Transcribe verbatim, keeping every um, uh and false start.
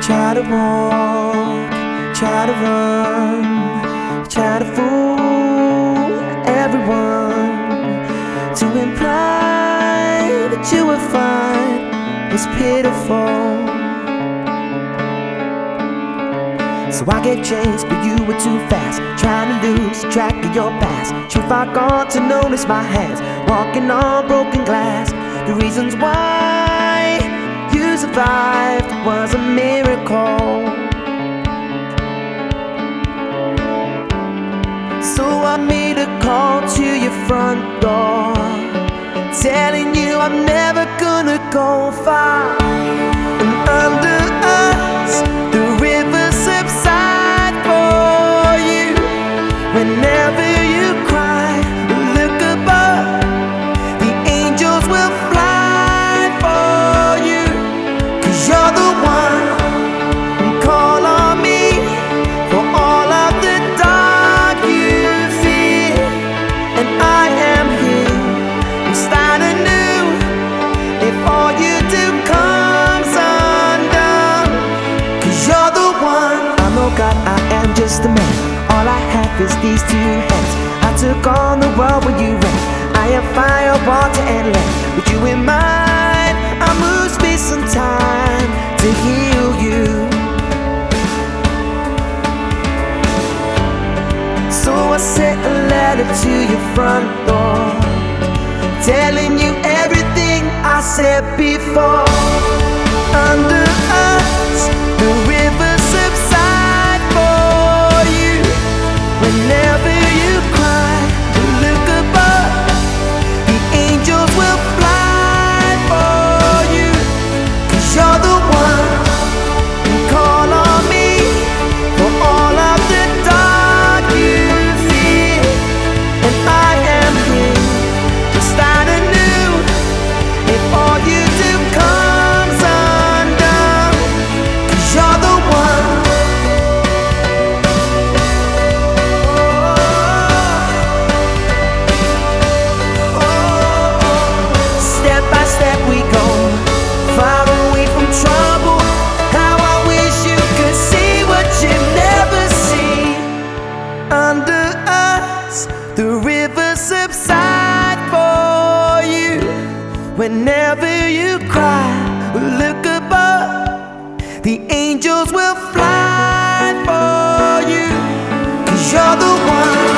Try to walk, try to run, try to fool everyone to imply that you were fine was pitiful. So I gave chase, but you were too fast, trying to lose track of your past. Too far gone to notice my hands walking on broken glass. The reasons why you survived was a miracle. So I made a call to your front door, telling you I'm never gonna go far. And under us, the river subsides for you. Whenever you cry, look above, the angels will fly for you. 'Cause you're the one who call on me for all of the dark you fear. And I am here, I'm starting new. If all you do comes undone, 'cause you're the one. I know God, I am just a man. All I have is these two hands. I took on the world when you ran. I am fire, water, and land. With you in mind, I move space and time to heal you. So I sent a letter to your front door, telling you everything I said before. Under us, the river subsides for you. Whenever you cry, look above, the angels will fly for you. 'Cause you're the one who call on me for all of the dark you fear. And I am here to start anew. If all you do comes undone, 'cause you're the one. Step by step we go, far away from trouble. How I wish you could see what you never see. Under us, the river subsides for you. Whenever you cry, look above, the angels will fly for you. 'Cause you're the one.